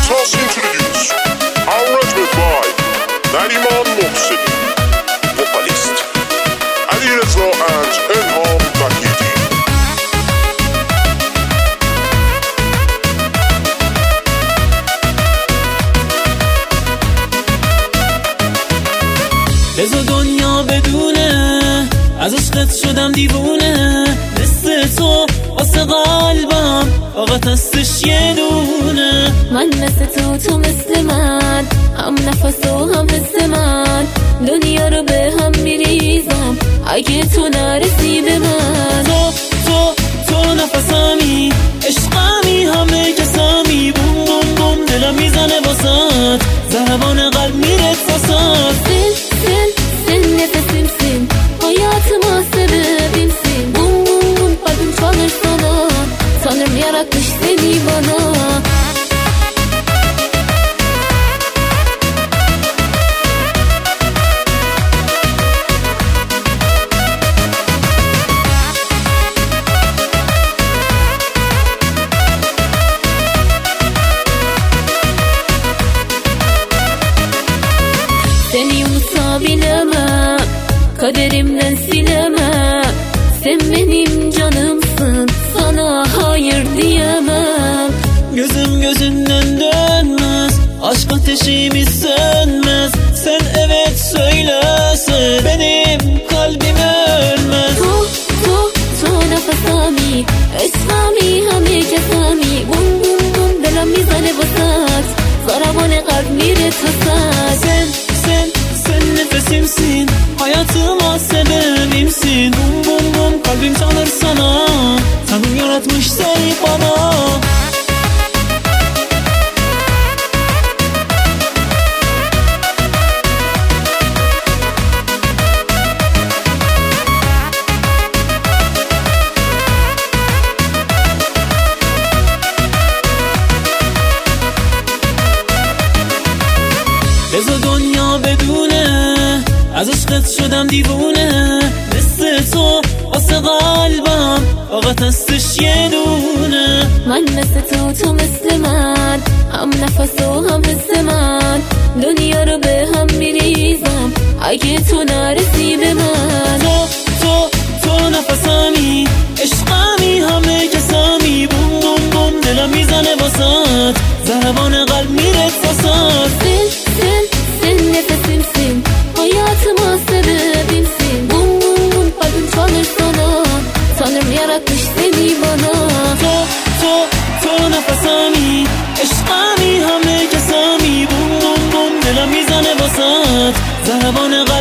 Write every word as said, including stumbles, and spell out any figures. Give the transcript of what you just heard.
tossing to the youth. Arrangement by Nariman Mohseni, vocalist Ali Reza and Elham Vakidi. بذار دنیا بدونه از عشقت شدم دیوونه، مثل تو واسه قلبم فقط هستش یه دونه. من مثل تو تو مثل من، هم نفس و هم حس من، دنیا رو به هم میریزم اگه تو نرسی به من. تو تو تو نفسمی، عشقمی، همه کسمی، بوم بوم بوم دلم میزنه واسات، ضربان قلب میره واسات. سن سن سن نفسیم سن، hayat ما sebebim sen. Bum bum bum kalbim çalır sana, Tanrım yaratmış seni bana. Seni unutabilemem, kaderimden silemem. Sen benim canımsın, sana hayır diyemem. Gözüm gözünden dönmez, aşk ateşimiz sönmez. Sen evet söylesen benim kalbim ölmez. تو تو تو نفسمی، اسممی، همه کسمی. بوم بوم بوم دلم میزنه واسات، ضربان قلب میره تا سد. Sen sen sen nefesimsin, hayatıma sebebimsin. Bum bum bum kalbim çalır sana, Tanrım yaratmış seni bana. بذار دنیا بدونه از عشقت شدم دیوونه، مثل تو واسه قلبم فقط هستش یه دونه. من مثل تو تو مثل من، هم نفس و هم حس من، دنیا رو به هم میریزم اگه تو نرسی به من. تو تو تو نفسمی، عشقمی، همه کسمی، بوم بوم بوم دلم میزنه واسات، ضربان قلب میره واسات. Sen sen sen nefesimsin, hayatıma sebebimsin. Bum bum bum kalbim çalır sana, Tanrım yaratmış seni bana. تو تو تو نفسمی، عشقمی، همه کسمی، بوم بوم بوم دلم میزنه واسات، ضربان